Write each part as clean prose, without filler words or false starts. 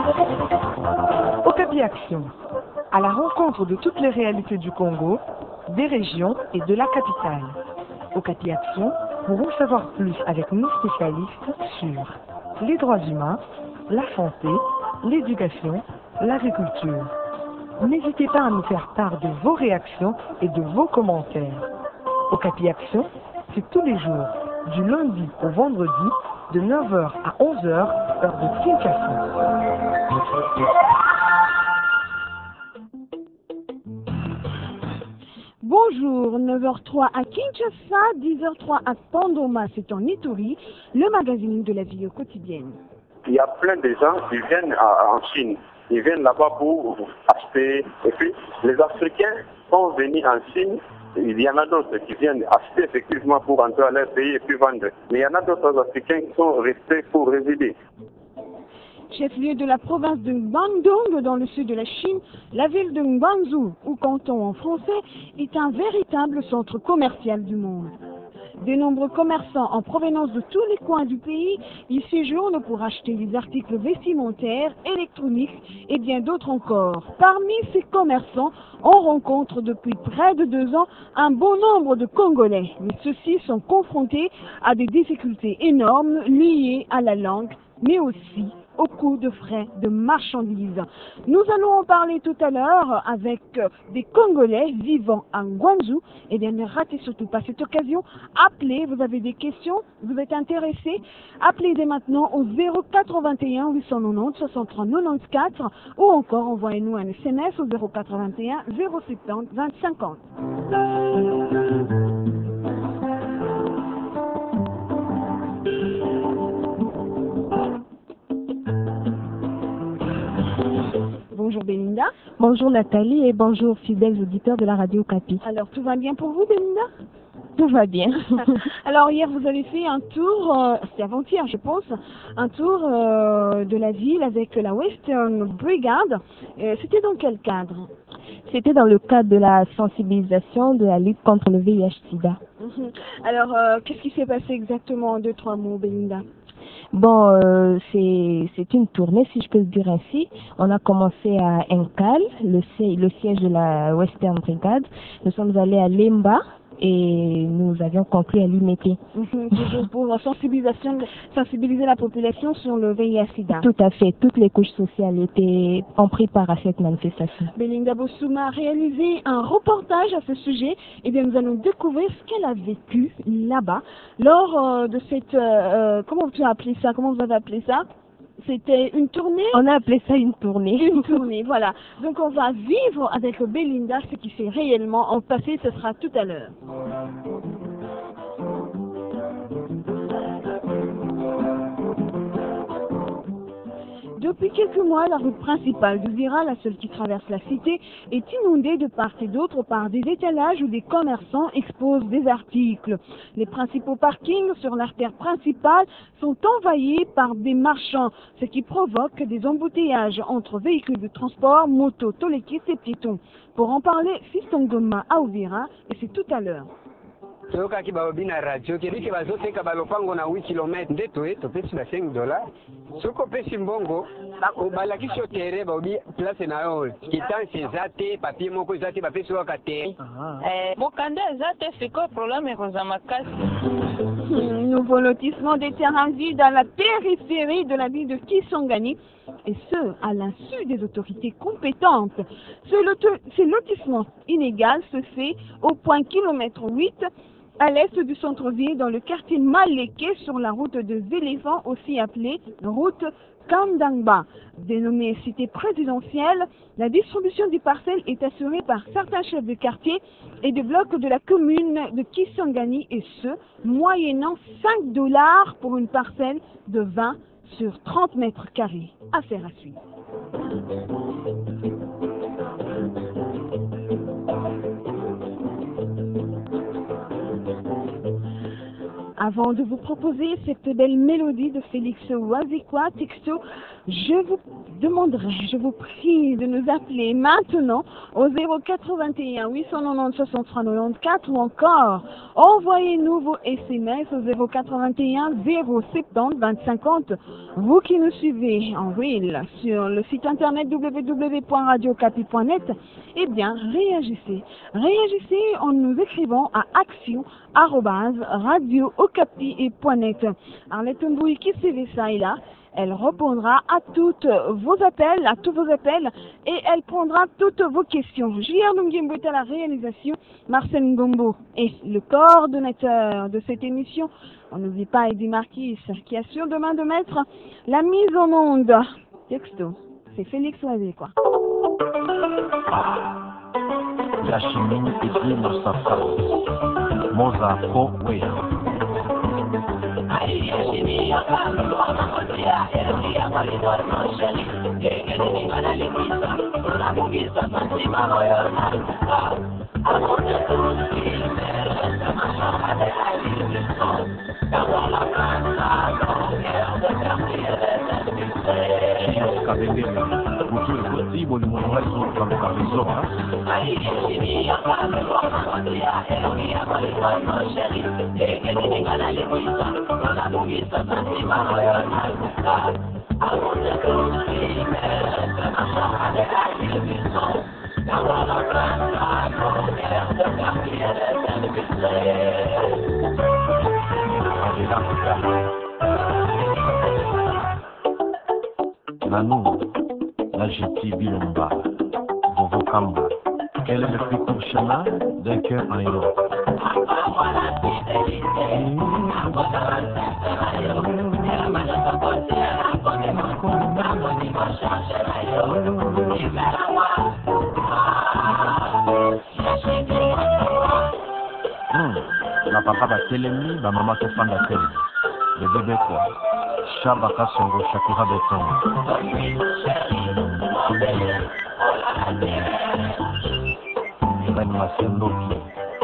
Okapi Action, à la rencontre de toutes les réalités du Congo, des régions et de la capitale. Okapi Action pour en savoir plus avec nos spécialistes sur les droits humains, la santé, l'éducation, l'agriculture. N'hésitez pas à nous faire part de vos réactions et de vos commentaires. Okapi Action, c'est tous les jours, du lundi au vendredi, de 9h à 11h, heure de Kinshasa. Bonjour, 9h03 à Kinshasa, 10h03 à Pandoma, c'est en Ituri, le magazine de la vie quotidienne. Il y a plein de gens qui viennent en Chine. Ils viennent là-bas pour acheter. Et puis, les Africains sont venus en Chine. Il y en a d'autres qui viennent acheter effectivement pour entrer à leur pays et puis vendre. Mais il y en a d'autres Africains qui sont restés pour résider. Chef-lieu de la province de Guangdong, dans le sud de la Chine, la ville de Guangzhou, ou canton en français, est un véritable centre commercial du monde. De nombreux commerçants en provenance de tous les coins du pays y séjournent pour acheter des articles vestimentaires, électroniques et bien d'autres encore. Parmi ces commerçants, on rencontre depuis près de 2 ans un bon nombre de Congolais, mais ceux-ci sont confrontés à des difficultés énormes liées à la langue, mais aussi au coût de frais de marchandises. Nous allons en parler tout à l'heure avec des Congolais vivant à Guangzhou. Et bien, ne ratez surtout pas cette occasion. Appelez, vous avez des questions, vous êtes intéressés. Appelez dès maintenant au 081 890 63 94 ou encore envoyez-nous un SMS au 081 070 20 50. Bonjour Belinda. Bonjour Nathalie et bonjour fidèles auditeurs de la radio Okapi. Alors tout va bien pour vous Belinda? Tout va bien. Alors hier vous avez fait un tour, c'était avant-hier je pense, un tour de la ville avec la Western Brigade. C'était dans quel cadre? C'était dans le cadre de la sensibilisation de la lutte contre le VIH-Sida. Alors qu'est-ce qui s'est passé exactement en 2-3 mots Belinda? Bon, c'est une tournée, si je peux le dire ainsi. On a commencé à Nkal, le siège de la Western Brigade. Nous sommes allés à Lemba et nous avions conclu à Limete. Toujours pour sensibiliser la population sur le VIH-Sida. Tout à fait. Toutes les couches sociales ont pris part à cette manifestation. Belinda Bossouma a réalisé un reportage à ce sujet. Et bien, nous allons découvrir ce qu'elle a vécu là-bas lors de cette... comment tu as appelé ça? Comment vous avez appelé ça? C'était une tournée? On a appelé ça une tournée. Une tournée, voilà. Donc on va vivre avec Belinda ce qui s'est réellement en passé, ce sera tout à l'heure. Depuis quelques mois, la route principale du Vira, la seule qui traverse la cité, est inondée de part et d'autre par des étalages où des commerçants exposent des articles. Les principaux parkings sur l'artère principale sont envahis par des marchands, ce qui provoque des embouteillages entre véhicules de transport, motos, tolekis et piétons. Pour en parler, Fiston Goma à Uvira, et c'est tout à l'heure. Toka kibaobi na radio kebiki bazoteka balopango na 8 km ndeto topesi ba $5 soko pesi mbongo balakisi yo tere baobi place na yo kitansi ezate papier moko ezate bapesi waka tere mokanda ezate siko problème ekoza makasi. Nouveau lotissement des terrains vides à la périphérie de la ville de Kisangani, et ce, à l'insu des autorités compétentes. Ce lotissement inégal se fait au point kilomètre 8 à l'est du centre-ville, dans le quartier Maleke, sur la route des éléphants, aussi appelée route Kandangba. Dénommée cité présidentielle, la distribution des parcelles est assurée par certains chefs de quartier et de blocs de la commune de Kisangani, et ce, moyennant $5 pour une parcelle de 20 sur 30 mètres carrés. Affaire à suivre. Avant de vous proposer cette belle mélodie de Félix Wazikwa, texto, je vous prie de nous appeler maintenant au 081 890 63 94 ou encore envoyez-nous vos SMS au 081 070 20 50. Vous qui nous suivez en reel sur le site internet www.radiocapi.net, eh bien réagissez en nous écrivant à action@radio-okapi.net. Arlette Mbouy qui suivait ça et là, elle répondra à tous vos appels, et elle prendra toutes vos questions. J.R. Nungimbo est à la réalisation, Marcel Ngombo est le coordonnateur de cette émission. On n'oublie pas Eddie Marquis qui assure demain de mettre la mise au monde. Texto, c'est Félix Oisé, quoi. La chimie est de nos safari. Moza Kowea. Nanou, la Jeti Bilomba, Vovo Kamba, quel est le plus court chemin d'un cœur en un autre? La papa va télémi, la maman se fend à télé. Le bébé quoi? Shabaka Songo Shakura Beton. Ben Masendoki.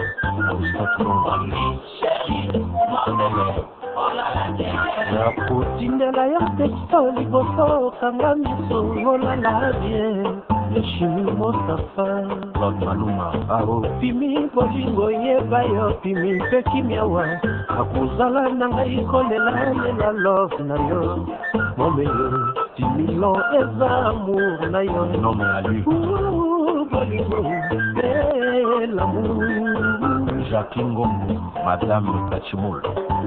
Nakutindela ya texto liboso kanga miso molala bien Leshimi Mostafa Lord Maluma. Pimi bolingo yeba yo pimi mpe kimiawa akuzala na ngai kolela lela love na yo momeyo timilo eza amour na yo Nommé à lui. Bolingo l'amour Jacques Ngombo, Madame Kachimoul.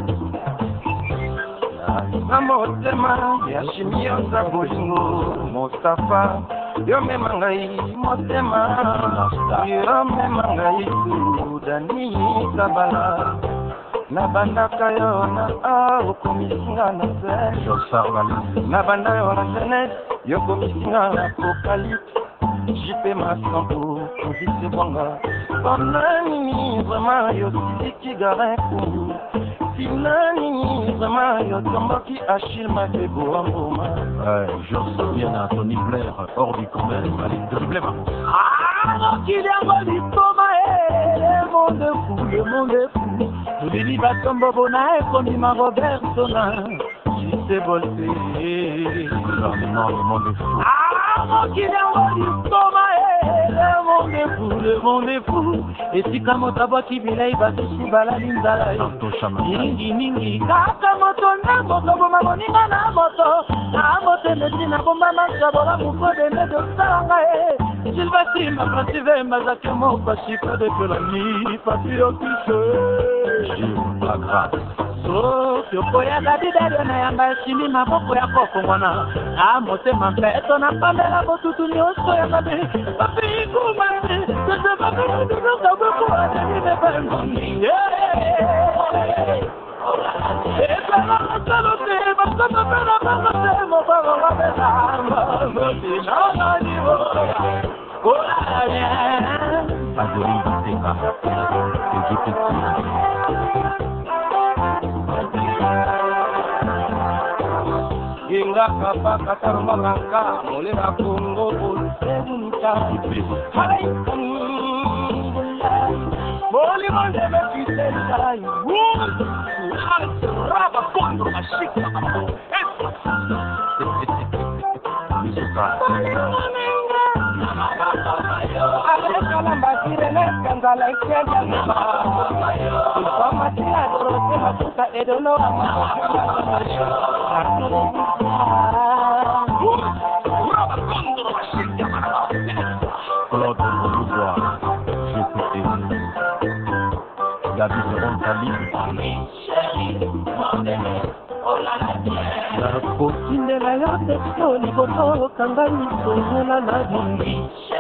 Motema ya shimionza bolingo Mostafa yo mema ngai motema yo mema ngai dani kabala na bandaka yo na okomisinga na se na banda yo na jeunesse yo komisinga na apocalypse jipe masambo kovise bwanga banani vraiment yo siliki garin kungu Sinani vraiment yo tombaki Achille Mafebo en Roma. Je souviens à Tony Blair hors du commun allez dribbler ma qu'il y a mon diplôme le monde est fou tous les batombo bona et comme ma Robert Sona qui s'est volé le monde est fou qu'il y a mon diplôme le monde est fou et si comme tabaki bilai batusi balalinda mingi kaka moto na moto boma moninga na moto medina bomba masabora mukode medo sanga Sylvestre ma prative mazake mo pasika de pelani patriotisme la grâce so koya dadidari na yamba simi maboko ya kokongwana motema mpeto na pamela botutu nyonso ya babe papi kumane tete babe duduka boko adini bebengi Adeline Bateka, Ginga kapa kataruma kanka, molera Kongo, Sebunika, Mole mole me pisela raba kondo mashika. Claude Louvois, j'écoutais David Rontali. La cocine la yote soli boto kangani sola la dindi.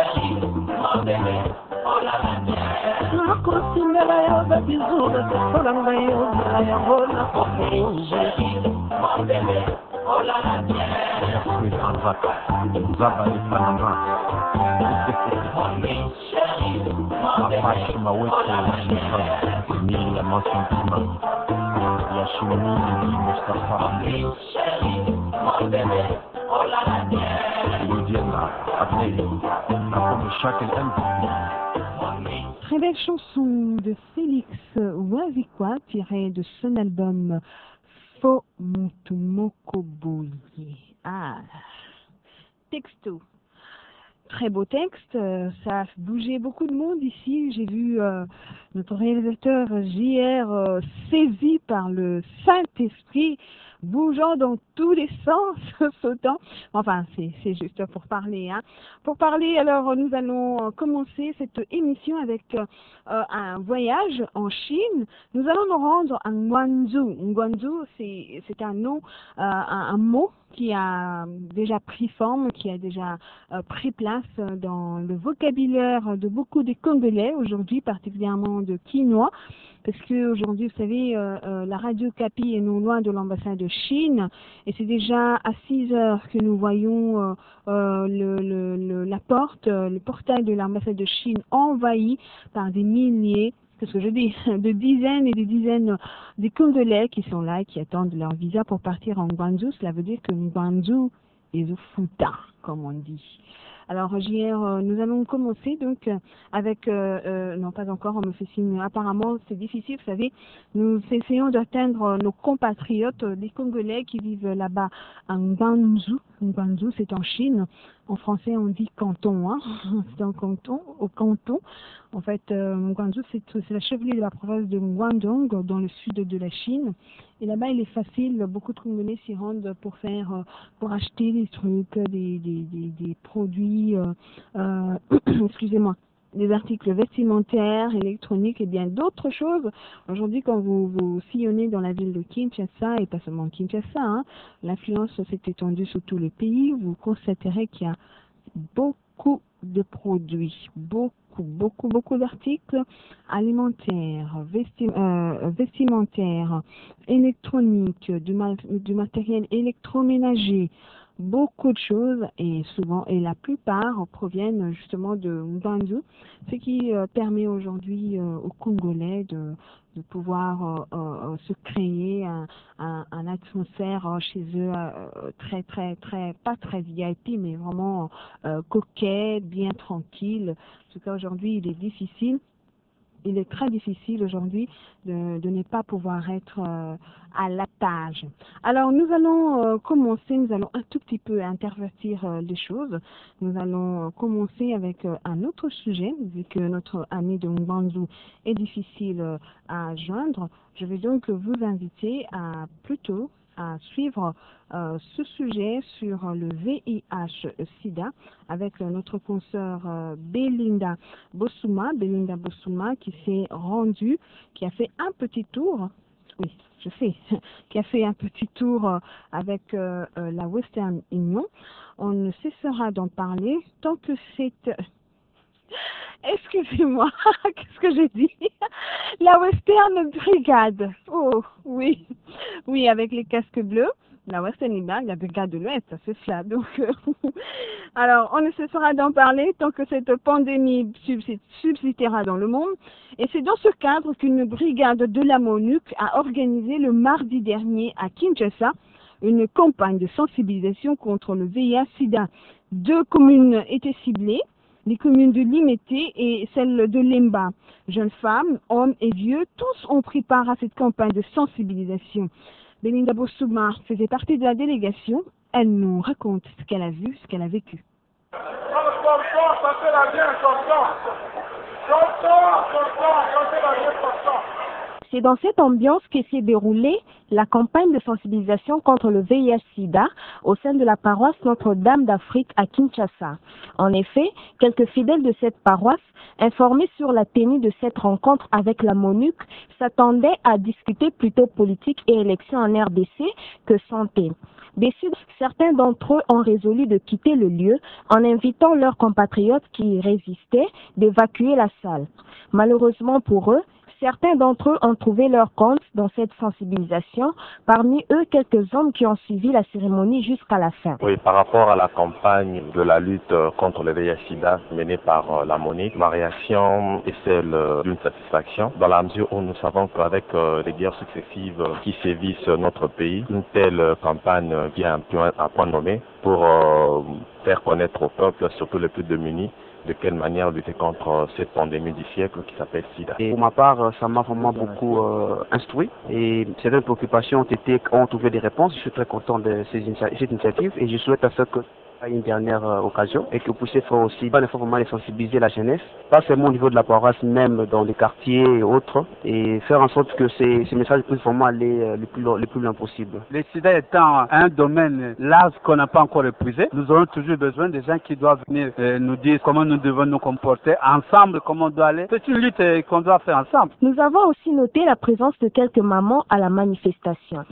La cocine la yote bizura sola la yote la yote Zaba et Panama. Apache Mawete Chifa, Mille Mansantima, Yashimi Mustafa, Lydiana, Abnei, comme chaque MVP. Très belle chanson de Félix Wazikwa tirée de son album Fo Mutumokoboye. Ah, texto. Très beau texte, ça a bougé beaucoup de monde ici. J'ai vu notre réalisateur JR saisi par le Saint-Esprit, bougeant dans tous les sens, sautant. Enfin, c'est juste pour parler. Hein. Pour parler, alors, nous allons commencer cette émission avec un voyage en Chine. Nous allons nous rendre à Guangzhou. Guangzhou, c'est un nom, un mot qui a déjà pris forme, qui a déjà pris place dans le vocabulaire de beaucoup de Congolais aujourd'hui, particulièrement de Quinois, parce que aujourd'hui, vous savez, la radio Capi est non loin de l'ambassade de Chine, et c'est déjà à 6 heures que nous voyons la porte, le portail de l'ambassade de Chine envahi par des milliers, qu'est-ce que je dis, de dizaines et des dizaines de Congolais qui sont là et qui attendent leur visa pour partir en Guangzhou. Cela veut dire que Guangzhou est au Fouta, comme on dit. Alors, JR, nous allons commencer donc avec, non pas encore, on me fait signe, apparemment c'est difficile, vous savez, nous essayons d'atteindre nos compatriotes, les Congolais qui vivent là-bas en Guangzhou. Guangzhou, c'est en Chine. En français, on dit canton, hein. C'est un canton, au canton. En fait, Guangzhou, c'est la chefferie de la province de Guangdong, dans le sud de la Chine. Et là-bas, il est facile, beaucoup de Congolais s'y rendent pour acheter des trucs, des produits, excusez-moi, des articles vestimentaires, électroniques et bien d'autres choses. Aujourd'hui, quand vous sillonnez dans la ville de Kinshasa, et pas seulement Kinshasa, hein, l'influence s'est étendue sur tout le pays, vous constaterez qu'il y a beaucoup de produits, beaucoup d'articles alimentaires, vestimentaires, électroniques, du matériel électroménager, beaucoup de choses, et souvent, et la plupart proviennent justement de Guangzhou, ce qui permet aujourd'hui aux Congolais de pouvoir se créer un atmosphère chez eux très, pas très VIP, mais vraiment coquette, bien tranquille. En tout cas, aujourd'hui, il est difficile. Il est très difficile aujourd'hui de ne pas pouvoir être à la page. Alors, nous allons commencer, nous allons un tout petit peu intervertir les choses. Nous allons commencer avec un autre sujet, vu que notre ami de Guangzhou est difficile à joindre. Je vais donc vous inviter à plutôt à suivre ce sujet sur le VIH-Sida avec notre consoeur Belinda Bossouma, qui s'est rendue, qui a fait un petit tour, oui, qui a fait un petit tour avec la Western Union. On ne cessera d'en parler tant que c'est... Excusez-moi, qu'est-ce que j'ai dit? La Western Brigade. Oh, oui, avec les casques bleus. La Western Brigade, la Brigade de l'Ouest, c'est cela. Donc, alors, on ne cessera d'en parler tant que cette pandémie subsistera dans le monde. Et c'est dans ce cadre qu'une brigade de la MONUC a organisé le mardi dernier à Kinshasa une campagne de sensibilisation contre le VIH-Sida. 2 communes étaient ciblées. Les communes de Limete et celle de Lemba. Jeunes femmes, hommes et vieux, tous ont pris part à cette campagne de sensibilisation. Belinda Bossouma faisait partie de la délégation. Elle nous raconte ce qu'elle a vu, ce qu'elle a vécu. C'est dans cette ambiance que s'est déroulée la campagne de sensibilisation contre le VIH-Sida au sein de la paroisse Notre-Dame d'Afrique à Kinshasa. En effet, quelques fidèles de cette paroisse, informés sur la tenue de cette rencontre avec la MONUC, s'attendaient à discuter plutôt politique et élections en RDC que santé. Déçus, certains d'entre eux ont résolu de quitter le lieu en invitant leurs compatriotes qui y résistaient d'évacuer la salle. Malheureusement pour eux, certains d'entre eux ont trouvé leur compte dans cette sensibilisation, parmi eux quelques hommes qui ont suivi la cérémonie jusqu'à la fin. Oui, par rapport à la campagne de la lutte contre le VIH-Sida menée par la MONUC, ma réaction est celle d'une satisfaction, dans la mesure où nous savons qu'avec les guerres successives qui sévissent notre pays, une telle campagne vient à point nommé pour faire connaître au peuple, surtout les plus démunis, de quelle manière lutter contre cette pandémie du siècle qui s'appelle SIDA. Et pour ma part, ça m'a vraiment beaucoup instruit et certaines préoccupations ont trouvé des réponses. Je suis très content de cette initiative et je souhaite à ce que une dernière occasion et que vous puissiez faire aussi vraiment les sensibiliser la jeunesse, pas seulement au niveau de la paroisse, même dans les quartiers et autres, et faire en sorte que ces messages puissent vraiment aller le plus loin possible. Le sida étant un domaine large qu'on n'a pas encore épuisé, nous aurons toujours besoin des gens qui doivent venir nous dire comment nous devons nous comporter ensemble, comment on doit aller. C'est une lutte qu'on doit faire ensemble. Nous avons aussi noté la présence de quelques mamans à la manifestation.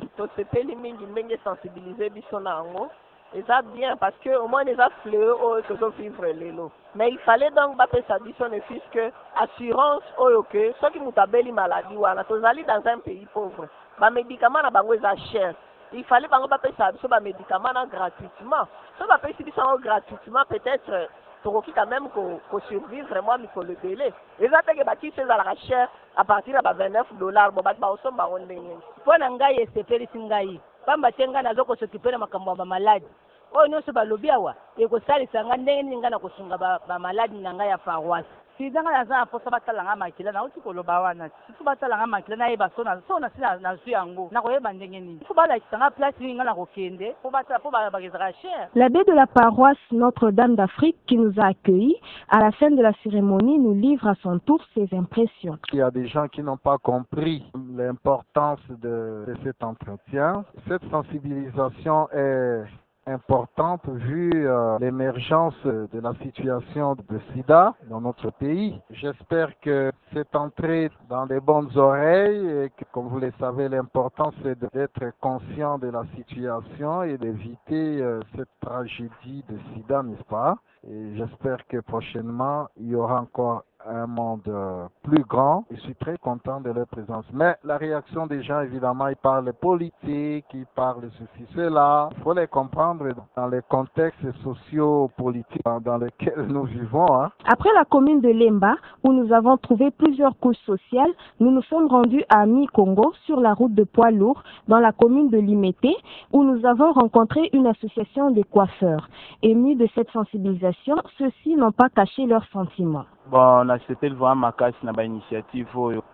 Et ça bien parce que au moins les affleux que sont vivre les lots. Mais il fallait donc battre sa mission puisque assurance ok ceux qui mutabeli maladie ou na tozali dans un pays pauvre. Ba médicaments na bango za cher. Il fallait bango battre sa mission ba médicaments gratuitement. Ça va payer ça gratuitement peut-être pour qui quand même qu'on survivre vraiment mais faut le délai. Et ça fait que ba qui c'est à la cher à partir de $29 bon ba oso ba on ndenge. Pour ngai sepeli singai. Pamba tenga nazo ko s'occuper na makambo ba maladi. Oyo nyonso balobi awa ekosalisa nga ndenge nini nga na kosunga ba maladi na nga ya paroisse. Sidanga naza na posa batalanga makila na uti koloba wana. Sifu batalanga makila na yeba so na zwi yango. Na koyeba ndenge nini. Sifu balakisa nga place nga na kokende po bakezaka cher. L'abbé de la paroisse Notre-Dame d'Afrique qui nous a accueillis à la fin de la cérémonie nous livre à son tour ses impressions. Il y a des gens qui n'ont pas compris l'importance de cet entretien. Cette sensibilisation est importante vu l'émergence de la situation de SIDA dans notre pays. J'espère que cette entrée dans les bonnes oreilles et que, comme vous le savez, l'important c'est d'être conscient de la situation et d'éviter cette tragédie de SIDA, n'est-ce pas? Et j'espère que prochainement, il y aura encore un monde plus grand. Je suis très content de leur présence. Mais la réaction des gens, évidemment, ils parlent politique, ils parlent ceci, cela. Il faut les comprendre dans les contextes socio-politiques dans lesquels nous vivons. Hein. Après la commune de Lemba, où nous avons trouvé plusieurs couches sociales, nous nous sommes rendus à Mi-Congo, sur la route de poids lourds, dans la commune de Limete, où nous avons rencontré une association de coiffeurs. Émus de cette sensibilisation, ceux-ci n'ont pas caché leurs sentiments. Bon, on a c'était vraiment ma casse na ba initiative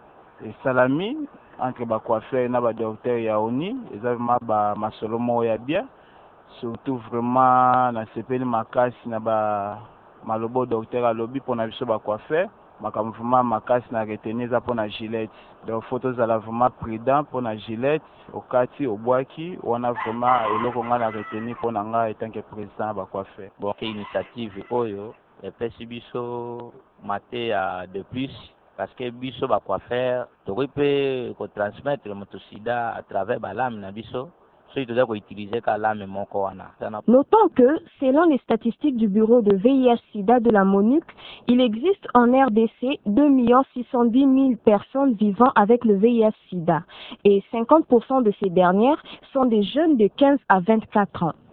et salami entre ba coiffeur na ba docteur ya oni et ça vraiment ba masolomo ya bien surtout vraiment na sepeli ma casse na ba malobo docteur a lobby pour na biso ba coiffeur makambo vraiment ma casse na retenir ça pour na Gillette donc photos à la vraiment prudent pour na Gillette au kati au boaki on a vraiment eloko nga na retenir pour na nga étant que président ba coiffeur bon initiative oyo et puis biso maté de plus parce que biso ba quoi faire tu peux transmettre le sida à travers ba lame na biso so tu dois utiliser ka lame moko wana. Notons que selon les statistiques du bureau de VIH-Sida de la MONUC, il existe en RDC 2 610 000 personnes vivant avec le VIH-Sida et 50% de ces dernières sont des jeunes de 15 à 24 ans.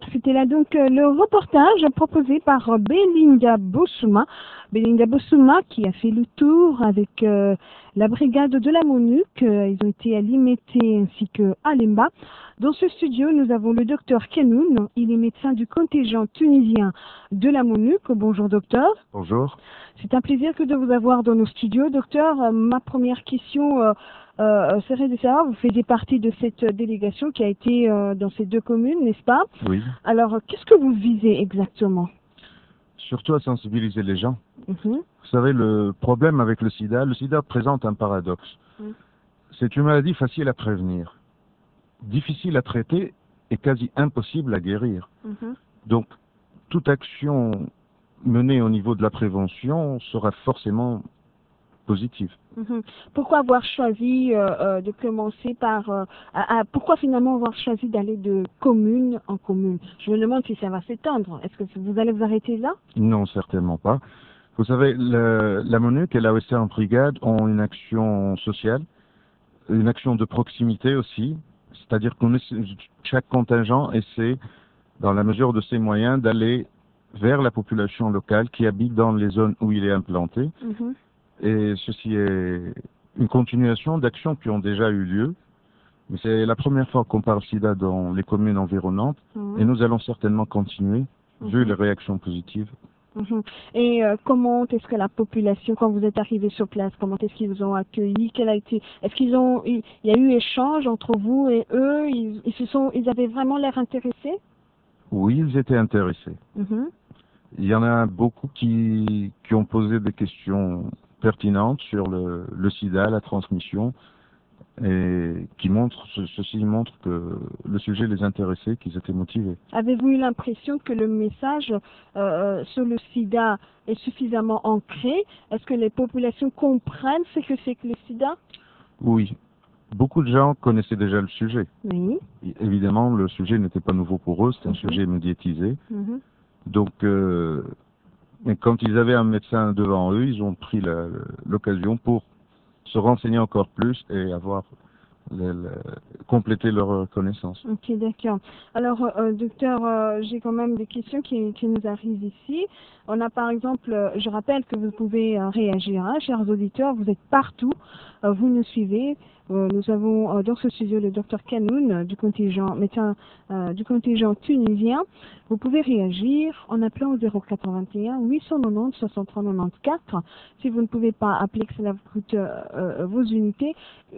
C'était là donc le reportage proposé par Belinda Bossouma. Belinda Bossouma qui a fait le tour avec la brigade de la MONUC. Ils ont été à Limete ainsi qu'à Lemba. Dans ce studio, nous avons le docteur Kenoun. Il est médecin du contingent tunisien de la MONUC. Bonjour docteur. Bonjour. C'est un plaisir que de vous avoir dans nos studios. Docteur, ma première question serait de savoir, vous faisiez partie de cette délégation qui a été dans ces deux communes, n'est-ce pas? Oui. Alors, qu'est-ce que vous visez exactement? Surtout à sensibiliser les gens. Mhm. Vous savez, le problème avec le sida présente un paradoxe. C'est une maladie facile à prévenir, difficile à traiter et quasi impossible à guérir. Donc, toute action menée au niveau de la prévention sera forcément positive. Pourquoi avoir choisi de commencer par... pourquoi finalement avoir choisi d'aller de commune en commune? Je me demande si ça va s'étendre. Est-ce que vous allez vous arrêter là? Non, certainement pas. Vous savez, la MONUC et la Western Brigade ont une action sociale, une action de proximité aussi, c'est-à-dire que chaque contingent essaie, dans la mesure de ses moyens, d'aller vers la population locale qui habite dans les zones où il est implanté. Et ceci est une continuation d'actions qui ont déjà eu lieu. Mais c'est la première fois qu'on parle sida dans les communes environnantes et nous allons certainement continuer, vu les réactions positives. Et comment est-ce que la population, quand vous êtes arrivé sur place, comment est-ce qu'ils vous ont accueilli? Est-ce qu'il y a eu échange entre vous et eux? Ils avaient vraiment l'air intéressés? Oui, ils étaient intéressés. Il y en a beaucoup qui ont posé des questions pertinentes sur le sida, la transmission, et ceci montre que le sujet les intéressait, qu'ils étaient motivés. Avez-vous eu l'impression que le message sur le sida est suffisamment ancré? Est-ce que les populations comprennent ce que c'est que le sida? Oui. Beaucoup de gens connaissaient déjà le sujet. Oui. Évidemment, le sujet n'était pas nouveau pour eux, c'est un sujet médiatisé. Donc, mais quand ils avaient un médecin devant eux, ils ont pris l'occasion pour se renseigner encore plus et compléter leur connaissance. Ok, d'accord. Alors, docteur, j'ai quand même des questions qui nous arrivent ici. On a par exemple, je rappelle que vous pouvez réagir, hein, chers auditeurs, vous êtes partout, vous nous suivez. Nous avons dans ce studio le docteur Kenoun du contingent médecin du contingent tunisien. Vous pouvez réagir en appelant au 0421 890 63 94. Si vous ne pouvez pas appeler, que cela vous coûte vos unités,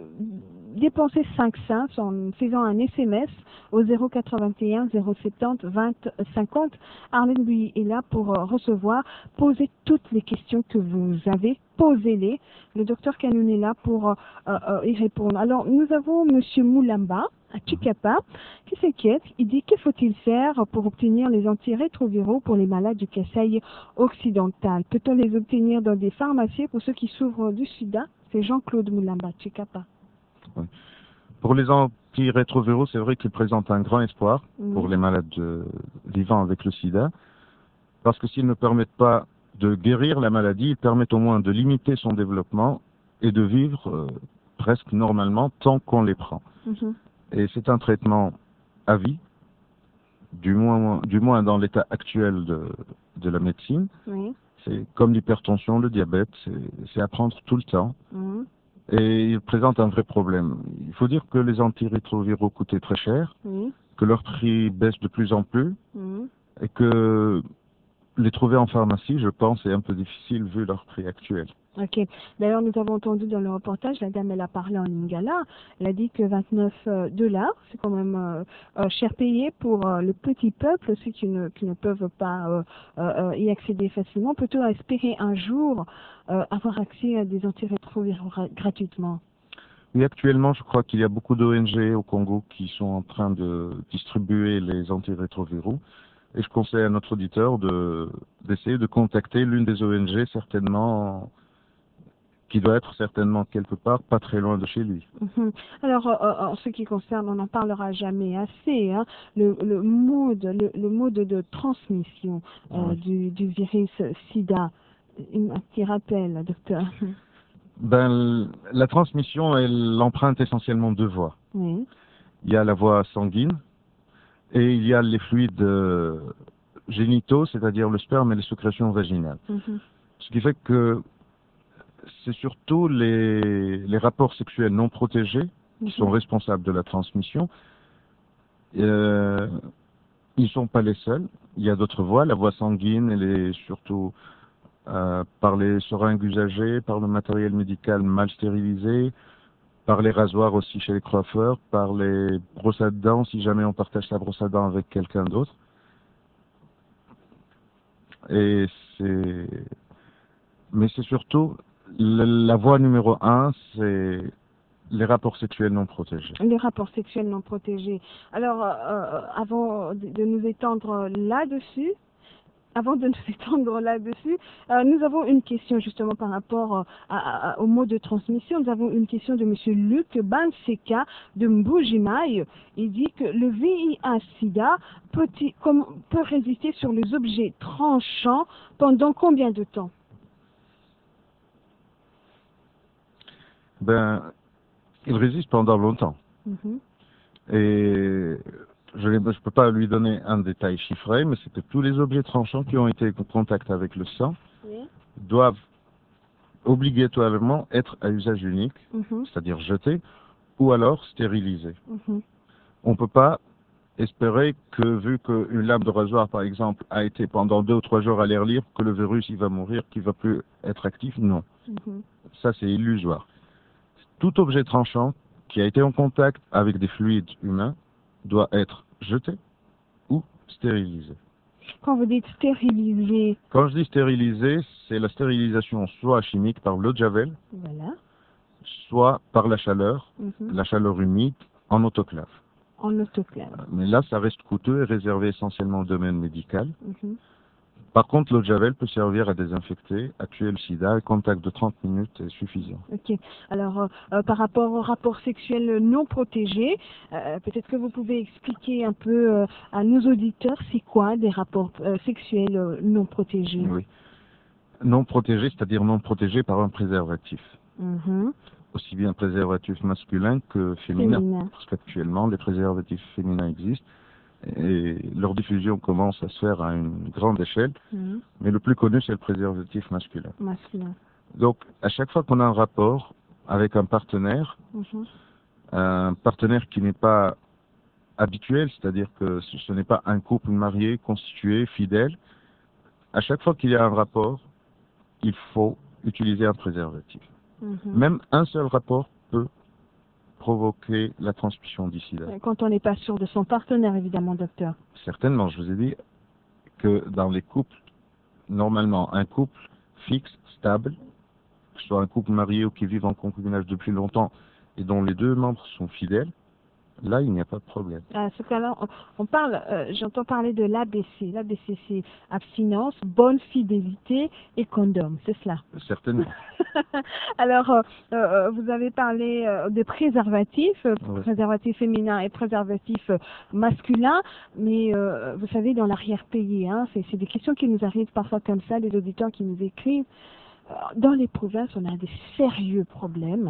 dépensez 5 cents en faisant un SMS au 081 070 20 50. Arlène Bouilly est là pour recevoir, poser toutes les questions que vous avez. Posez-les. Le docteur Kenoun est là pour y répondre. Alors, nous avons Monsieur Moulamba à Chikapa qui s'inquiète. Il dit, que faut-il faire pour obtenir les antirétroviraux pour les malades du Kasaï occidental? Peut-on les obtenir dans des pharmacies pour ceux qui souffrent du sida? C'est Jean-Claude Moulamba, Chikapa. Oui. Pour les antirétroviraux, c'est vrai qu'ils présentent un grand espoir pour les malades vivant avec le sida, parce que s'ils ne permettent pas de guérir la maladie, ils permettent au moins de limiter son développement et de vivre presque normalement tant qu'on les prend. Et c'est un traitement à vie, du moins dans l'état actuel de la médecine. C'est comme l'hypertension, le diabète, c'est à prendre tout le temps. Et il présente un vrai problème. Il faut dire que les antirétroviraux coûtaient très cher, que leur prix baisse de plus en plus, et que les trouver en pharmacie, je pense, est un peu difficile vu leur prix actuel. Ok. D'ailleurs, nous avons entendu dans le reportage, la dame, elle a parlé en lingala. Elle a dit que 29 $, c'est quand même cher payé pour le petit peuple, ceux qui ne peuvent pas y accéder facilement. Peut-on espérer un jour avoir accès à des antirétroviraux gratuitement? Oui, actuellement, je crois qu'il y a beaucoup d'ONG au Congo qui sont en train de distribuer les antirétroviraux. Et je conseille à notre auditeur d'essayer de contacter l'une des ONG, certainement, qui doit être certainement quelque part pas très loin de chez lui. Alors, en ce qui concerne, on n'en parlera jamais assez, hein, le mode de transmission du virus sida. Un petit rappel, docteur. La transmission, elle emprunte essentiellement deux voies. Oui. Il y a la voie sanguine Et il y a les fluides génitaux, c'est-à-dire le sperme et les sécrétions vaginales. Ce qui fait que c'est surtout les rapports sexuels non protégés qui sont responsables de la transmission. Ils ne sont pas les seuls. Il y a d'autres voies. La voie sanguine, elle est surtout par les seringues usagées, par le matériel médical mal stérilisé, par les rasoirs aussi chez les coiffeurs, par les brosses à dents, si jamais on partage sa brosse à dents avec quelqu'un d'autre. Mais c'est surtout la voie numéro 1, c'est les rapports sexuels non protégés. Les rapports sexuels non protégés. Alors, avant de nous étendre là-dessus, nous avons une question justement par rapport au mode de transmission. Nous avons une question de M. Luc Banseka de Mbujimaï. Il dit que le VIH-Sida peut résister sur les objets tranchants pendant combien de temps? Il résiste pendant longtemps. Et je ne peux pas lui donner un détail chiffré, mais c'est que tous les objets tranchants qui ont été en contact avec le sang doivent obligatoirement être à usage unique, c'est-à-dire jetés, ou alors stérilisés. On ne peut pas espérer que, vu qu'une lame de rasoir, par exemple, a été pendant 2 ou 3 jours à l'air libre, que le virus il va mourir, qu'il ne va plus être actif. Non. Ça, c'est illusoire. Tout objet tranchant qui a été en contact avec des fluides humains doit être jeté ou stérilisé. Quand vous dites stérilisé? Quand je dis stérilisé, c'est la stérilisation soit chimique par l'eau de javel, soit par la chaleur humide en autoclave. En autoclave. Mais là, ça reste coûteux et réservé essentiellement au domaine médical. Par contre, l'eau de javel peut servir à désinfecter, à tuer le sida. Le contact de 30 minutes est suffisant. Ok. Alors, par rapport aux rapports sexuels non protégés, peut-être que vous pouvez expliquer un peu à nos auditeurs c'est quoi des rapports sexuels non protégés? Oui. Non protégés, c'est-à-dire non protégés par un préservatif. Aussi bien préservatif masculin que féminin. Parce qu'actuellement, les préservatifs féminins existent. Et leur diffusion commence à se faire à une grande échelle, mais le plus connu c'est le préservatif masculin. Donc à chaque fois qu'on a un rapport avec un partenaire qui n'est pas habituel, c'est-à-dire que ce n'est pas un couple marié, constitué, fidèle, à chaque fois qu'il y a un rapport, il faut utiliser un préservatif. Même un seul rapport peut provoquer la transmission du sida. Quand on n'est pas sûr de son partenaire, évidemment, docteur. Certainement, je vous ai dit que dans les couples, normalement, un couple fixe, stable, que ce soit un couple marié ou qui vivent en concubinage depuis longtemps et dont les 2 membres sont fidèles, là, il n'y a pas de problème. À ce cas-là, j'entends parler de l'ABC. L'ABC, c'est abstinence, bonne fidélité et condom, c'est cela? Certainement. Alors, vous avez parlé de préservatifs, préservatifs féminins et préservatifs masculins, mais vous savez, dans l'arrière-pays, c'est des questions qui nous arrivent parfois comme ça, des auditeurs qui nous écrivent. Dans les provinces, on a des sérieux problèmes.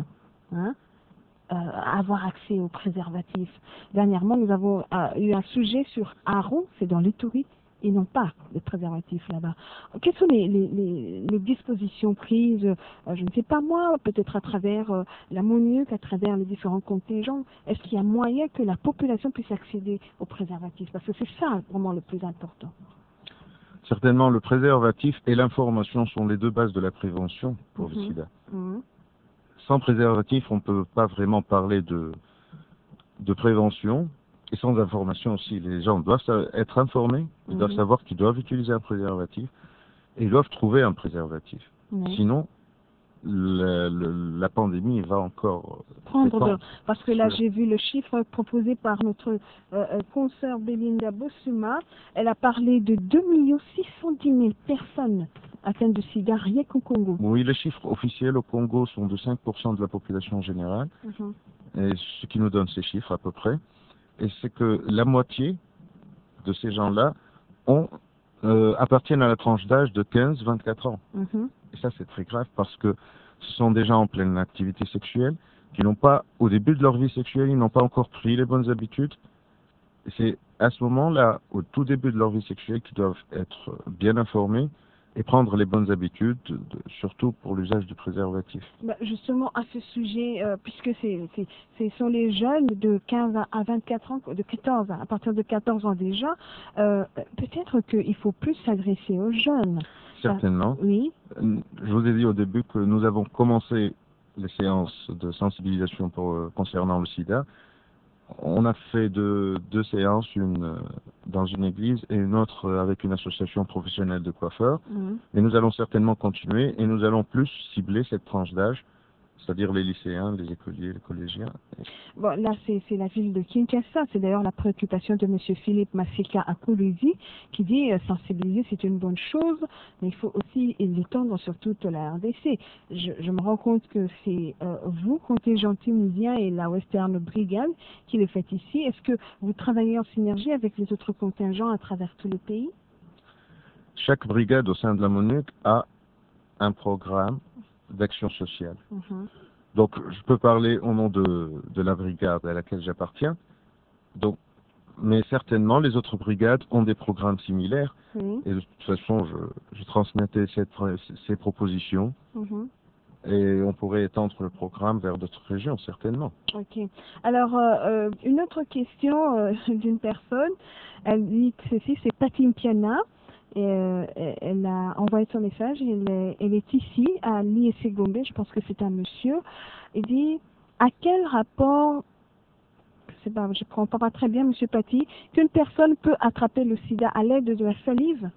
À avoir accès aux préservatifs. Dernièrement, nous avons eu un sujet sur Aron, c'est dans l'Ituri, ils n'ont pas de préservatifs là-bas. Quelles sont les dispositions prises, je ne sais pas moi, peut-être à travers la MONUC, à travers les différents contingents? Est-ce qu'il y a moyen que la population puisse accéder aux préservatifs? Parce que c'est ça vraiment le plus important. Certainement, le préservatif et l'information sont les 2 bases de la prévention pour le sida. Sans préservatif, on ne peut pas vraiment parler de prévention. Et sans information aussi, les gens doivent être informés, ils doivent savoir qu'ils doivent utiliser un préservatif et ils doivent trouver un préservatif. Sinon, la pandémie va encore parce que là, j'ai vu le chiffre proposé par notre consoeur Belinda Bossuma. Elle a parlé de 2 610 000 personnes atteintes de sida rien qu'au Congo. Oui, les chiffres officiels au Congo sont de 5% de la population générale. Et ce qui nous donne ces chiffres à peu près. Et c'est que la moitié de ces gens-là appartiennent à la tranche d'âge de 15-24 ans. Et ça, c'est très grave parce que ce sont des gens en pleine activité sexuelle qui n'ont pas, au début de leur vie sexuelle, ils n'ont pas encore pris les bonnes habitudes. C'est à ce moment-là, au tout début de leur vie sexuelle, qu'ils doivent être bien informés et prendre les bonnes habitudes, surtout pour l'usage du préservatif. Justement, à ce sujet, puisque ce sont les jeunes de 15 à 24 ans, de 14 à partir de 14 ans déjà, peut-être qu'il faut plus s'adresser aux jeunes. Certainement. Oui. Je vous ai dit au début que nous avons commencé les séances de sensibilisation concernant le sida. On a fait deux séances, une dans une église et une autre avec une association professionnelle de coiffeurs. Et nous allons certainement continuer et nous allons plus cibler cette tranche d'âge, c'est-à-dire les lycéens, les écoliers, les collégiens. Bon, là, c'est la ville de Kinshasa. C'est d'ailleurs la préoccupation de M. Philippe Masika Akoulouzi qui dit sensibiliser, c'est une bonne chose, mais il faut aussi l'étendre sur toute la RDC. Je me rends compte que c'est vous, contingent tunisien et la Western Brigade, qui le faites ici. Est-ce que vous travaillez en synergie avec les autres contingents à travers tout le pays? Chaque brigade au sein de la MONUC a un programme d'action sociale. Donc, je peux parler au nom de la brigade à laquelle j'appartiens. Donc, mais certainement, les autres brigades ont des programmes similaires. Et de toute façon, je transmettais ces propositions. Et on pourrait étendre le programme vers d'autres régions, certainement. Ok. Alors, une autre question d'une personne, elle dit ceci, c'est Patim Piana. Et elle a envoyé son message, elle est ici, à l'IEC Gombe, je pense que c'est un monsieur. Il dit, à quel rapport, je ne comprends pas très bien, monsieur Paty, qu'une personne peut attraper le sida à l'aide de la salive?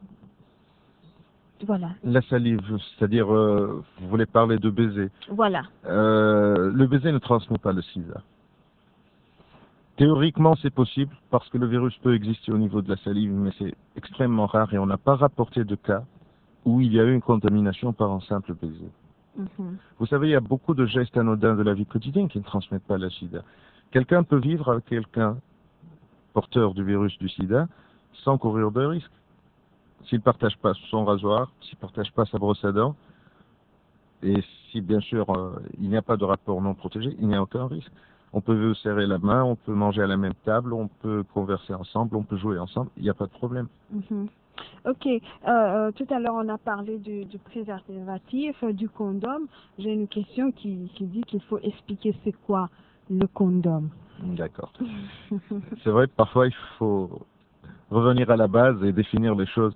Voilà. La salive, c'est-à-dire, vous voulez parler de baiser. Voilà. Le baiser ne transmet pas le sida. Théoriquement, c'est possible parce que le virus peut exister au niveau de la salive, mais c'est extrêmement rare et on n'a pas rapporté de cas où il y a eu une contamination par un simple baiser. Vous savez, il y a beaucoup de gestes anodins de la vie quotidienne qui ne transmettent pas le sida. Quelqu'un peut vivre avec quelqu'un porteur du virus du sida sans courir de risque. S'il ne partage pas son rasoir, s'il ne partage pas sa brosse à dents, et si bien sûr il n'y a pas de rapport non protégé, il n'y a aucun risque. On peut se serrer la main, on peut manger à la même table, on peut converser ensemble, on peut jouer ensemble, il n'y a pas de problème. Ok, tout à l'heure on a parlé du préservatif, du condom. J'ai une question qui dit qu'il faut expliquer c'est quoi le condom. D'accord. C'est vrai que parfois il faut revenir à la base et définir les choses.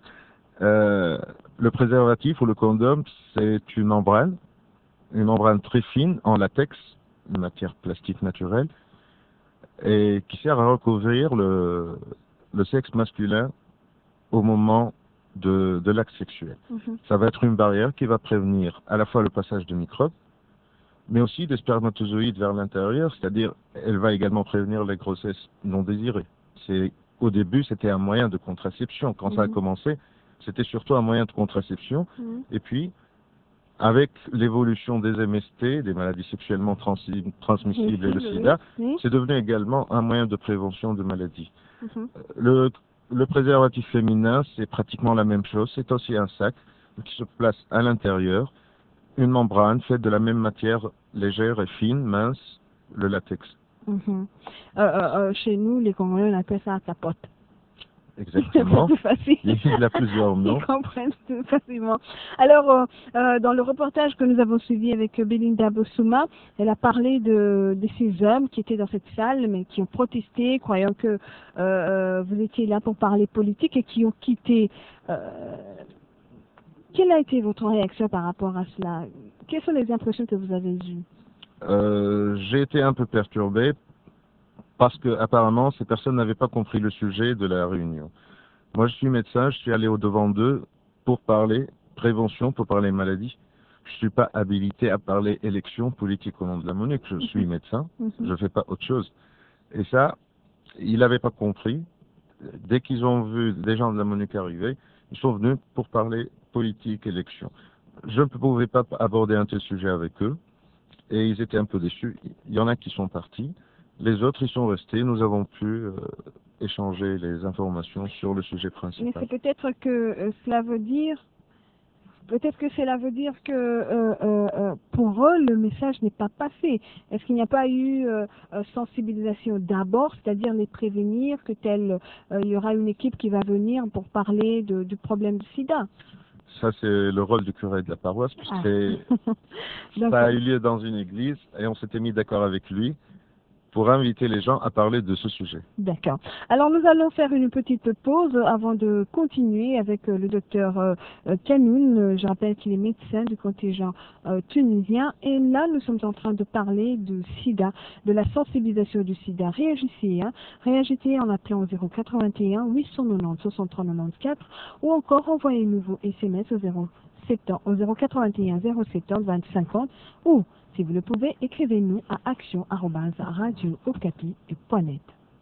Le préservatif ou le condom, c'est une membrane très fine en latex, une matière plastique naturelle, et qui sert à recouvrir le sexe masculin au moment de l'acte sexuel. Ça va être une barrière qui va prévenir à la fois le passage de microbes, mais aussi des spermatozoïdes vers l'intérieur, c'est-à-dire elle va également prévenir les grossesses non désirées. Au début, c'était un moyen de contraception. Quand ça a commencé, c'était surtout un moyen de contraception. Et puis, avec l'évolution des MST, des maladies sexuellement transmissibles et le sida, c'est devenu également un moyen de prévention de maladies. Le préservatif féminin, c'est pratiquement la même chose. C'est aussi un sac qui se place à l'intérieur, une membrane faite de la même matière légère et fine, mince, le latex. Chez nous, les Congolais, on appelle ça un capote. Exactement. C'est facile. Il y a plusieurs noms. Ils comprennent tout facilement. Alors, dans le reportage que nous avons suivi avec Belinda Bossouma, elle a parlé de ces hommes qui étaient dans cette salle, mais qui ont protesté, croyant que vous étiez là pour parler politique et qui ont quitté. Quelle a été votre réaction par rapport à cela? Quelles sont les impressions que vous avez eues? J'ai été un peu perturbé parce que apparemment ces personnes n'avaient pas compris le sujet de la réunion. Moi, je suis médecin, je suis allé au-devant d'eux pour parler prévention, pour parler maladie. Je ne suis pas habilité à parler élection politique au nom de la MONUC. Je suis médecin, je ne fais pas autre chose. Et ça, ils n'avaient pas compris. Dès qu'ils ont vu des gens de la MONUC arriver, ils sont venus pour parler politique, élection. Je ne pouvais pas aborder un tel sujet avec eux et ils étaient un peu déçus. Il y en a qui sont partis. Les autres, ils sont restés. Nous avons pu échanger les informations sur le sujet principal. Mais c'est peut-être que cela veut dire Peut-être que cela veut dire que pour eux, le message n'est pas passé. Est-ce qu'il n'y a pas eu sensibilisation d'abord, c'est-à-dire les prévenir que il y aura une équipe qui va venir pour parler du problème du sida? Ça, c'est le rôle du curé de la paroisse, puisque ça a eu lieu dans une église et on s'était mis d'accord avec lui pour inviter les gens à parler de ce sujet. D'accord. Alors nous allons faire une petite pause avant de continuer avec le docteur Kanoun. Je rappelle qu'il est médecin du contingent tunisien. Et là, nous sommes en train de parler du sida, de la sensibilisation du sida. Réagissez, réagissez en appelant au 081 890 63 94 ou encore envoyez-nous vos SMS au 081 070 20 50 ou si vous le pouvez, écrivez-nous à action@radio-okapi.net.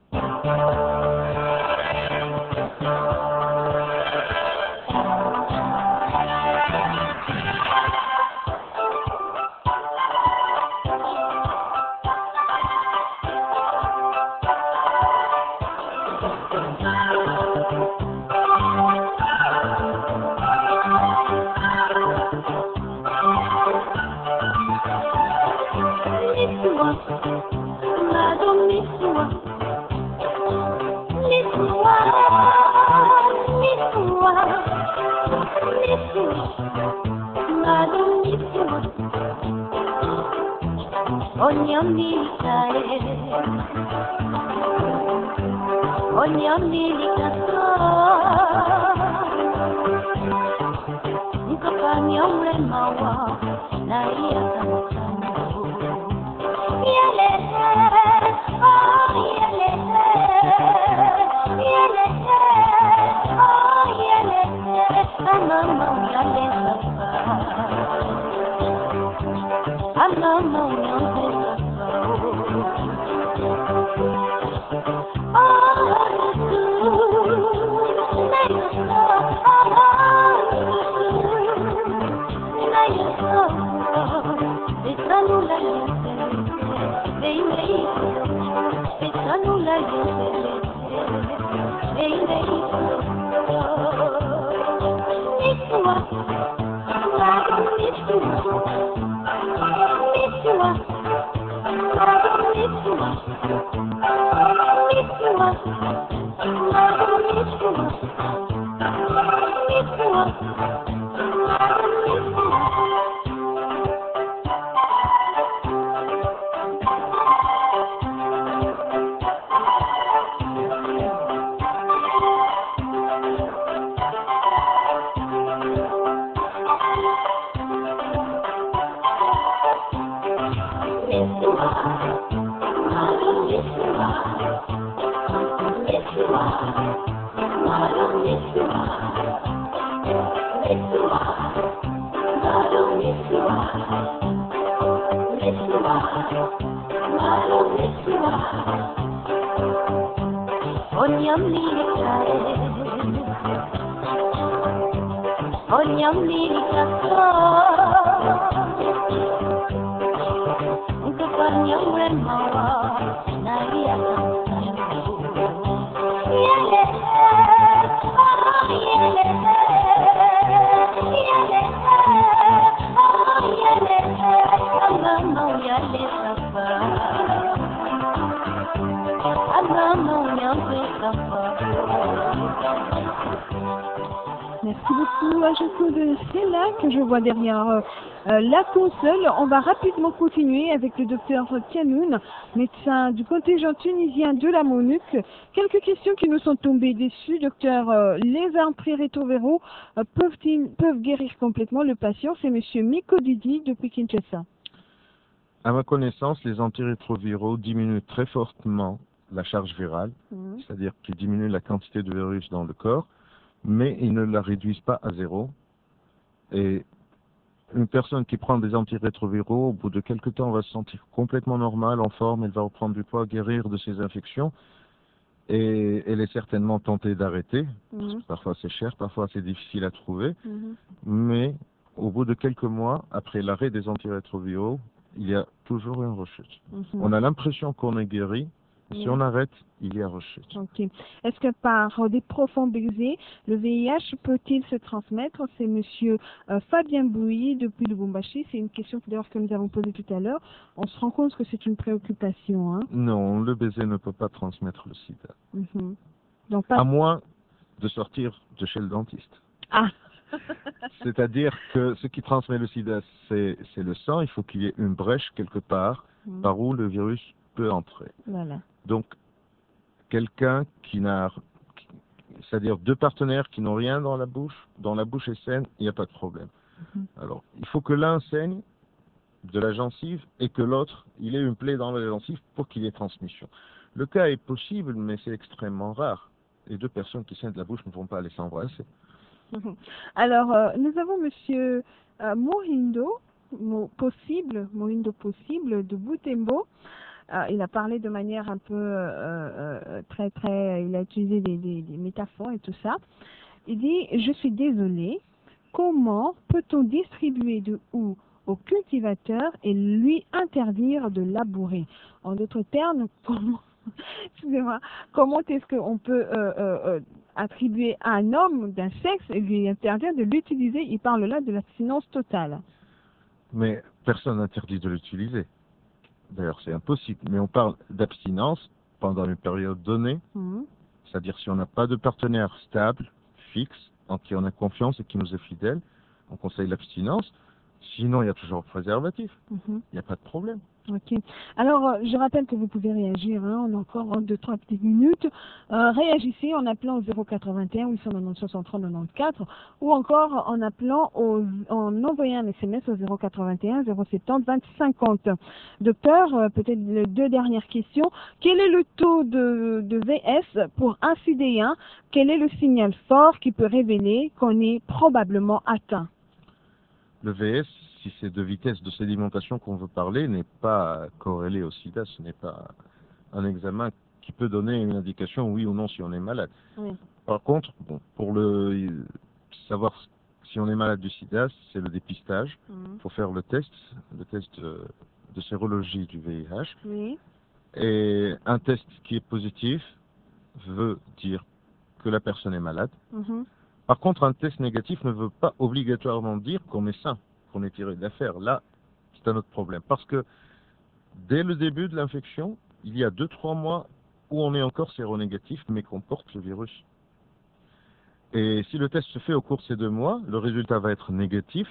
Merci beaucoup à Jaco de Sela que je vois derrière la console. On va rapidement continuer avec le docteur Kanoun, médecin du contingent tunisien de la MONUC. Quelques questions qui nous sont tombées dessus. Docteur, les antirétroviraux peuvent guérir complètement le patient? C'est monsieur Miko Didi depuis Kinshasa. À ma connaissance, les antirétroviraux diminuent très fortement la charge virale, c'est-à-dire qu'ils diminuent la quantité de virus dans le corps, mais ils ne la réduisent pas à zéro. Et une personne qui prend des antirétroviraux, au bout de quelques temps, va se sentir complètement normale, en forme, elle va reprendre du poids, guérir de ses infections, et elle est certainement tentée d'arrêter, parce que parfois c'est cher, parfois c'est difficile à trouver, mais au bout de quelques mois, après l'arrêt des antirétroviraux, il y a toujours une rechute. On a l'impression qu'on est guéri, Si on arrête, il y a rechute. Ok. Est-ce que par des profonds baisers, le VIH peut-il se transmettre? C'est monsieur Fabien Bouilly depuis Lubumbashi. C'est une question d'ailleurs que nous avons posée tout à l'heure. On se rend compte que c'est une préoccupation. Hein? Non, le baiser ne peut pas transmettre le sida. Donc, pas... À moins de sortir de chez le dentiste. Ah. C'est-à-dire que ce qui transmet le sida, c'est le sang. Il faut qu'il y ait une brèche quelque part par où le virus peut entrer. Voilà. Donc, quelqu'un qui n'a, c'est-à-dire deux partenaires qui n'ont rien dans la bouche est saine, il n'y a pas de problème. Alors, il faut que l'un saigne de la gencive et que l'autre, il ait une plaie dans la gencive pour qu'il y ait transmission. Le cas est possible, mais c'est extrêmement rare. Et deux personnes qui saignent de la bouche ne vont pas aller s'embrasser. Alors, nous avons monsieur Morindo possible de Butembo. Il a parlé de manière un peu il a utilisé des métaphores et tout ça. Il dit, je suis désolé, comment peut-on distribuer de houx au cultivateur et lui interdire de labourer? En d'autres termes, comment est-ce qu'on peut attribuer à un homme d'un sexe et lui interdire de l'utiliser? Il parle là de l'abstinence totale. Mais personne n'interdit de l'utiliser. D'ailleurs, c'est impossible. Mais on parle d'abstinence pendant une période donnée. C'est-à-dire si on n'a pas de partenaire stable, fixe, en qui on a confiance et qui nous est fidèle, on conseille l'abstinence. Sinon, il y a toujours le préservatif. Il n'y a pas de problème. Ok. Alors, je rappelle que vous pouvez réagir. On a encore 2-3 petites minutes. Réagissez en appelant au 081 890 63 94 ou encore en envoyant un SMS au 081 070 20 50. Docteur, peut-être les deux dernières questions. Quel est le taux de VS pour un sidéen? Quel est le signal fort qui peut révéler qu'on est probablement atteint? Le VS, si c'est de vitesse de sédimentation qu'on veut parler, n'est pas corrélé au sida. Ce n'est pas un examen qui peut donner une indication oui ou non si on est malade. Oui. Par contre, pour savoir si on est malade du sida, c'est le dépistage. Il faut faire le test de sérologie du VIH. Oui. Et un test qui est positif veut dire que la personne est malade. Par contre, un test négatif ne veut pas obligatoirement dire qu'on est sain, qu'on est tiré d'affaire. Là, c'est un autre problème. Parce que dès le début de l'infection, il y a 2-3 mois où on est encore séronégatif, mais qu'on porte le virus. Et si le test se fait au cours de ces 2 mois, le résultat va être négatif,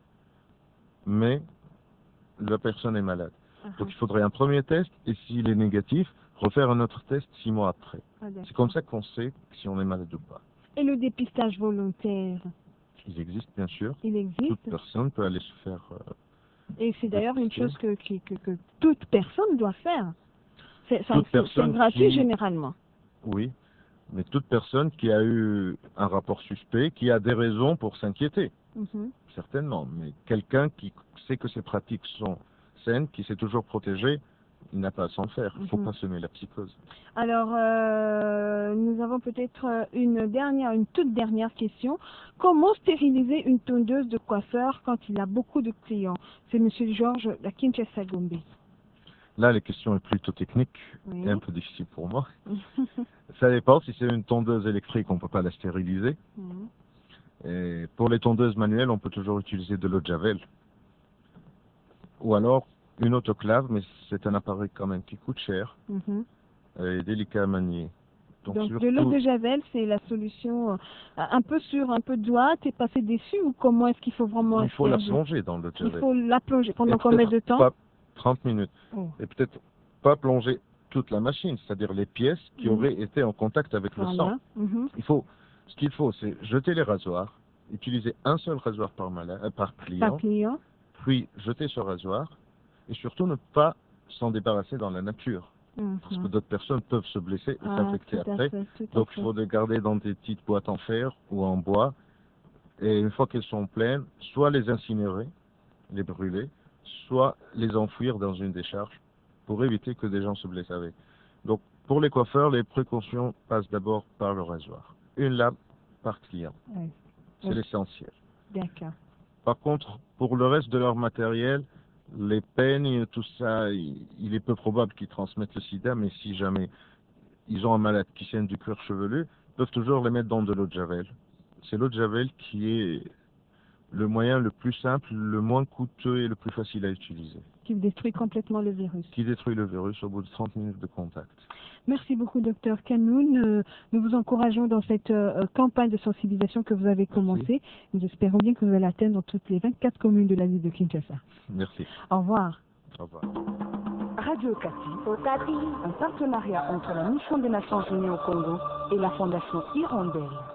mais la personne est malade. Donc il faudrait un premier test, et s'il est négatif, refaire un autre test 6 mois après. C'est comme ça qu'on sait si on est malade ou pas. Et le dépistage volontaire? Il existe, bien sûr. Il existe. Toute personne peut aller se faire... et c'est d'ailleurs une chose que toute personne doit faire. C'est gratuit généralement. Oui, mais toute personne qui a eu un rapport suspect, qui a des raisons pour s'inquiéter, certainement. Mais quelqu'un qui sait que ses pratiques sont saines, qui s'est toujours protégé, il n'a pas à s'en faire. Il ne faut pas semer la psychose. Alors, nous avons peut-être une toute dernière question. Comment stériliser une tondeuse de coiffeur quand il a beaucoup de clients? C'est M. Georges de Kinshasa Gombe. Là, les questions sont plutôt techniques et un peu difficiles pour moi. Ça dépend. Si c'est une tondeuse électrique, on ne peut pas la stériliser. Et pour les tondeuses manuelles, on peut toujours utiliser de l'eau de javel. Ou alors une autoclave, mais c'est un appareil quand même qui coûte cher et délicat à manier. Donc surtout, de l'eau de javel, c'est la solution un peu droite et passer dessus, ou comment est-ce qu'il faut vraiment... Il faut la plonger dans l'eau de javel. Il faut la plonger pendant combien de temps? 30 minutes. Et peut-être pas plonger toute la machine, c'est-à-dire les pièces qui auraient été en contact avec le sang. Ce qu'il faut, c'est jeter les rasoirs, utiliser un seul rasoir par client, puis jeter ce rasoir, et surtout ne pas s'en débarrasser dans la nature. Parce que d'autres personnes peuvent se blesser et s'infecter après. Donc il faut les garder dans des petites boîtes en fer ou en bois. Et une fois qu'elles sont pleines, soit les incinérer, les brûler, soit les enfouir dans une décharge pour éviter que des gens se blessent avec. Donc pour les coiffeurs, les précautions passent d'abord par le rasoir. Une lame par client. C'est l'essentiel. D'accord. Par contre, pour le reste de leur matériel, les peignes, tout ça, il est peu probable qu'ils transmettent le sida, mais si jamais ils ont un malade qui saigne du cuir chevelu, ils peuvent toujours les mettre dans de l'eau de javel. C'est l'eau de javel qui est le moyen le plus simple, le moins coûteux et le plus facile à utiliser. Qui détruit complètement le virus. Qui détruit le virus au bout de 30 minutes de contact. Merci beaucoup, Dr Kanoun. Nous vous encourageons dans cette campagne de sensibilisation que vous avez commencée. Nous espérons bien que vous allez atteindre dans toutes les 24 communes de la ville de Kinshasa. Merci. Au revoir. Au revoir. Radio Okapi, un partenariat entre la Mission des Nations Unies au Congo et la Fondation Hirondelle.